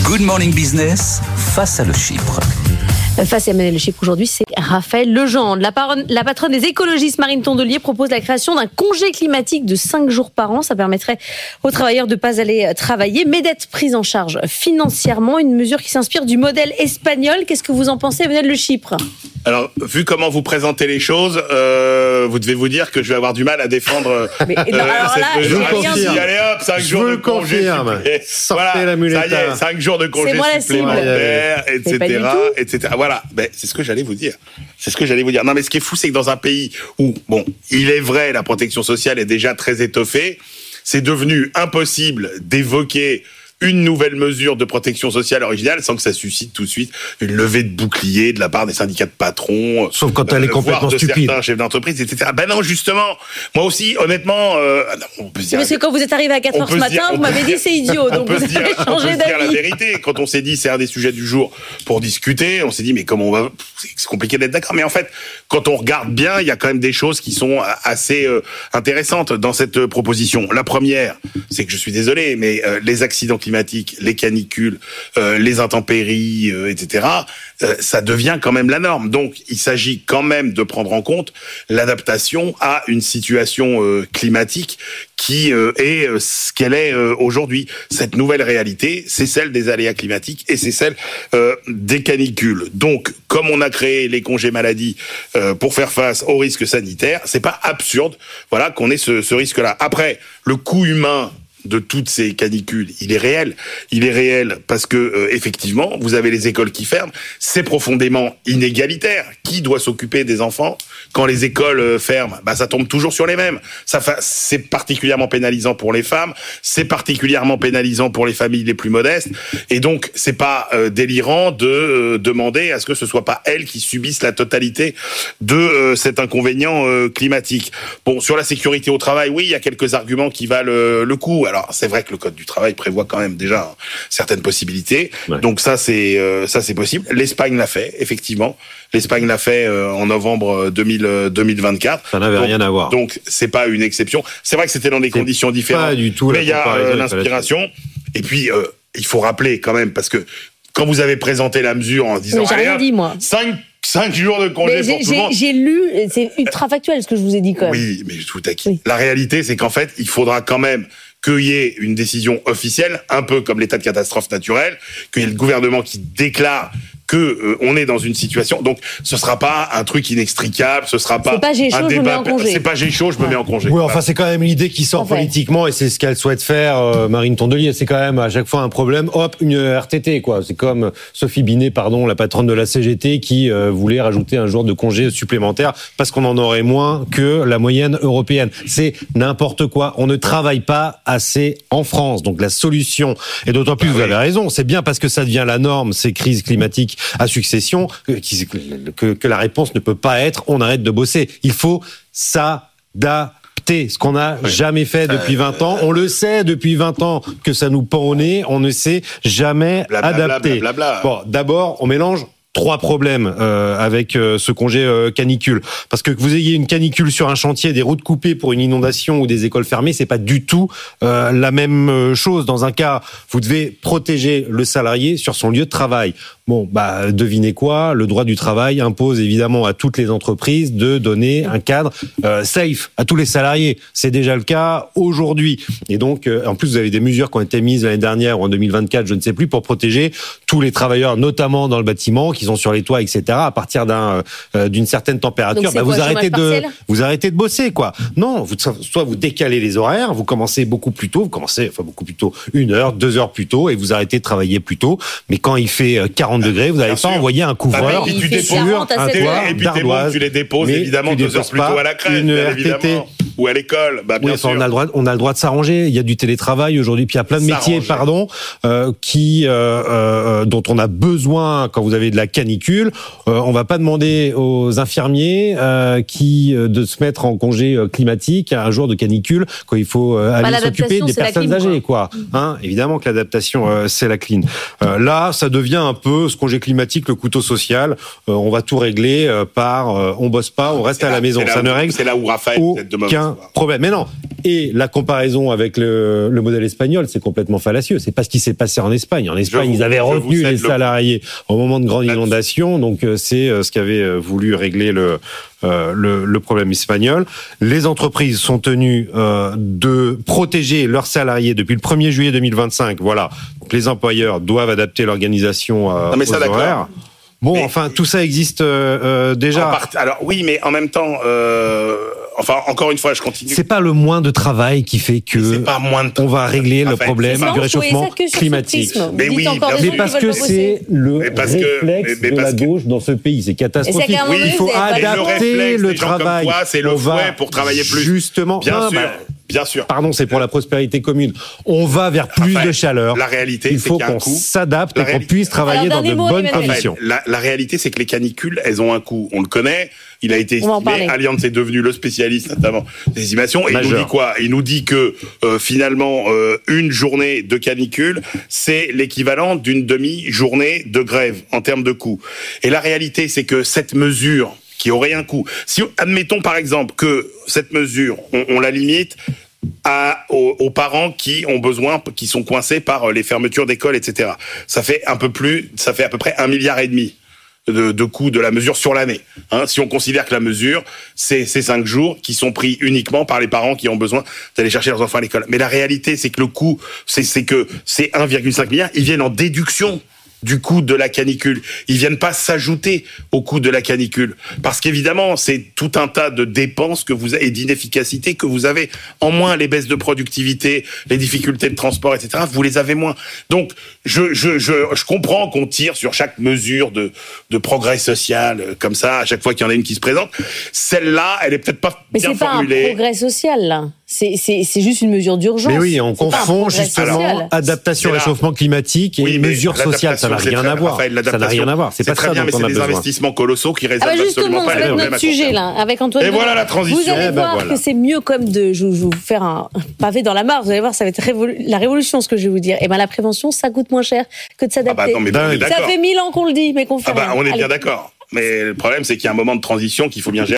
Good Morning Business, face à Le Chypre. Face à Emmanuel Le Chypre aujourd'hui, c'est Raphaël Legendre. La patronne des écologistes, Marine Tondelier, propose la création d'un congé climatique de 5 jours par an. Ça permettrait aux travailleurs de ne pas aller travailler, mais d'être pris en charge financièrement. Une mesure qui s'inspire du modèle espagnol. Qu'est-ce que vous en pensez, Emmanuel Le Chypre ? Alors, vu comment vous présentez les choses, vous devez vous dire que je vais avoir du mal à défendre mais, alors là, cette mesure. Allez hop, 5 jours de congé supplémentaire. Sortez la muleta. Ça y est, 5 jours de congé supplémentaires, etc. Voilà, c'est ce que j'allais vous dire. Non, mais ce qui est fou, c'est que dans un pays où, il est vrai, la protection sociale est déjà très étoffée, c'est devenu impossible d'évoquer une nouvelle mesure de protection sociale originale sans que ça suscite tout de suite une levée de bouclier de la part des syndicats de patrons. Sauf quand elle est complètement stupide. Certains chefs d'entreprise, etc. Ben non, justement. Moi aussi, honnêtement, on peut se dire. Parce que quand vous êtes arrivé à 4h ce matin, vous m'avez dit c'est idiot. Donc vous avez changé d'avis. On peut se dire la vérité. Quand on s'est dit c'est un des sujets du jour pour discuter, on s'est dit mais comment on va, c'est compliqué d'être d'accord. Mais en fait, quand on regarde bien, il y a quand même des choses qui sont assez intéressantes dans cette proposition. La première, c'est que je suis désolé, mais les accidents climatiques, les canicules, les intempéries, etc., ça devient quand même la norme. Donc, il s'agit quand même de prendre en compte l'adaptation à une situation climatique qui est ce qu'elle est aujourd'hui. Cette nouvelle réalité, c'est celle des aléas climatiques et c'est celle des canicules. Donc, comme on a créé les congés maladie pour faire face aux risques sanitaires, c'est pas absurde, voilà, qu'on ait ce risque-là. Après, le coût humain de toutes ces canicules, il est réel. Il est réel parce que effectivement, vous avez les écoles qui ferment. C'est profondément inégalitaire. Qui doit s'occuper des enfants quand les écoles ferment ? Ça tombe toujours sur les mêmes. C'est particulièrement pénalisant pour les femmes. C'est particulièrement pénalisant pour les familles les plus modestes. Et donc, c'est pas délirant de demander à ce que ce soit pas elles qui subissent la totalité de cet inconvénient climatique. Bon, sur la sécurité au travail, oui, il y a quelques arguments qui valent le coup. Alors, c'est vrai que le Code du travail prévoit quand même déjà certaines possibilités. Ouais. Donc ça, c'est possible. L'Espagne l'a fait, effectivement. L'Espagne l'a fait en novembre 2024. Ça n'avait rien à voir. Donc, c'est pas une exception. C'est vrai que c'était dans des conditions différentes. Pas du tout. Mais il y a l'inspiration. Et puis, il faut rappeler quand même, parce que quand vous avez présenté la mesure en disant... Mais j'ai rien dit, moi. 5 jours de congé pour tout le monde. J'ai lu, c'est ultra factuel ce que je vous ai dit quand même. Oui, mais je vous taquine. Oui. La réalité, c'est qu'en fait, il faudra quand même qu'il y ait une décision officielle, un peu comme l'état de catastrophe naturelle, qu'il y ait le gouvernement qui déclare que on est dans une situation. Donc, ce sera pas un truc inextricable, ce sera pas un débat. C'est pas j'ai chaud, je me mets en congé. Oui, enfin, c'est quand même l'idée qui sort politiquement et c'est ce qu'elle souhaite faire, Marine Tondelier. C'est quand même à chaque fois un problème. Hop, une RTT, quoi. C'est comme Sophie Binet, la patronne de la CGT, qui voulait rajouter un jour de congé supplémentaire parce qu'on en aurait moins que la moyenne européenne. C'est n'importe quoi. On ne travaille pas assez en France. Donc, la solution, et d'autant plus, vous avez raison, c'est bien parce que ça devient la norme, ces crises climatiques à succession, que la réponse ne peut pas être on arrête de bosser. Il faut s'adapter, ce qu'on n'a jamais fait depuis 20 ans. On le sait depuis 20 ans que ça nous pend au nez, on ne s'est jamais adapté. Bon, d'abord, on mélange 3 problèmes avec ce congé canicule. Parce que vous ayez une canicule sur un chantier, des routes coupées pour une inondation ou des écoles fermées, c'est pas du tout la même chose. Dans un cas, vous devez protéger le salarié sur son lieu de travail. Bon, devinez quoi ? Le droit du travail impose évidemment à toutes les entreprises de donner un cadre safe à tous les salariés. C'est déjà le cas aujourd'hui. Et donc, en plus, vous avez des mesures qui ont été mises l'année dernière ou en 2024, je ne sais plus, pour protéger tous les travailleurs, notamment dans le bâtiment, qui sont sur les toits, etc. À partir d'une certaine température, vous arrêtez de bosser, quoi. Non, soit vous décalez les horaires, vous commencez beaucoup plus tôt, beaucoup plus tôt, 1 heure, 2 heures plus tôt, et vous arrêtez de travailler plus tôt. Mais quand il fait 40 degrés, vous n'allez pas envoyer un couvreur sur un toit d'ardoise. Tu les déposes évidemment 2 heures plus tôt à la crèche, bien évidemment. Ou à l'école, bien sûr. On a le droit de s'arranger. Il y a du télétravail aujourd'hui, puis il y a plein de métiers, dont on a besoin quand vous avez de la canicule. On va pas demander aux infirmiers de se mettre en congé climatique un jour de canicule quand il faut aller s'occuper des personnes âgées, quoi. Évidemment que l'adaptation c'est la clim. Là, ça devient un peu ce congé climatique, le couteau social. On va tout régler par on bosse pas, on reste à la maison. Ça ne règle c'est là où Raphaël aucun problème. Mais non, Et la comparaison avec le modèle espagnol, c'est complètement fallacieux. C'est pas ce qui s'est passé en Espagne. En Espagne, ils avaient retenu les salariés au moment de grandes inondations, donc c'est ce qu'avait voulu régler le problème espagnol. Les entreprises sont tenues de protéger leurs salariés depuis le 1er juillet 2025. Voilà. Donc les employeurs doivent adapter l'organisation aux horaires. Bon, mais, enfin, tout ça existe déjà. Alors oui, mais en même temps, encore une fois, je continue. C'est pas le moins de travail qui fait que on va régler le problème du réchauffement climatique. Mais oui, mais parce que c'est le réflexe de la gauche dans ce pays, c'est catastrophique. Oui, il faut adapter le travail. C'est le fouet pour travailler plus. Justement, bien sûr. Pardon, c'est pour la prospérité commune. On va vers plus de chaleur. La réalité, il faut qu'on s'adapte et qu'on puisse travailler dans de bonnes conditions. La réalité, c'est que les canicules, elles ont un coût. On le connaît. Il a été estimé. Allianz est devenu le spécialiste, notamment des estimations. Et il nous dit quoi? Il nous dit que finalement, une journée de canicule, c'est l'équivalent d'une demi-journée de grève en termes de coût. Et la réalité, c'est que cette mesure qui aurait un coût. Si admettons par exemple que cette mesure, on la limite aux parents qui ont besoin, qui sont coincés par les fermetures d'écoles, etc. Ça fait à peu près 1,5 milliard de coût de la mesure sur l'année. Si on considère que la mesure, c'est ces 5 jours qui sont pris uniquement par les parents qui ont besoin d'aller chercher leurs enfants à l'école. Mais la réalité, c'est que le coût, c'est que ces 1,5 milliard, ils viennent en déduction du coût de la canicule. Ils viennent pas s'ajouter au coût de la canicule. Parce qu'évidemment, c'est tout un tas de dépenses que vous avez, et d'inefficacité que vous avez. En moins, les baisses de productivité, les difficultés de transport, etc., vous les avez moins. Donc, je comprends qu'on tire sur chaque mesure de progrès social, comme ça, à chaque fois qu'il y en a une qui se présente. Celle-là, elle est peut-être pas bien formulée. Mais c'est pas un progrès social, là. C'est juste une mesure d'urgence. Mais oui, on confond justement adaptation au réchauffement climatique et mesures sociales. Ça n'a rien à voir. Ça n'a rien à voir. C'est pas très bien, mais c'est des investissements colossaux qui résolvent absolument pas les problèmes. C'est notre sujet, là, avec Antoine. Et voilà la transition. Vous allez voir que c'est mieux comme je vais vous faire un pavé dans la mare. Vous allez voir, ça va être la révolution, ce que je vais vous dire. Et ben, la prévention, ça coûte moins cher que de s'adapter. Ça fait 1000 ans qu'on le dit, mais qu'on fait rien. On est bien d'accord. Mais le problème, c'est qu'il y a un moment de transition qu'il faut bien gérer.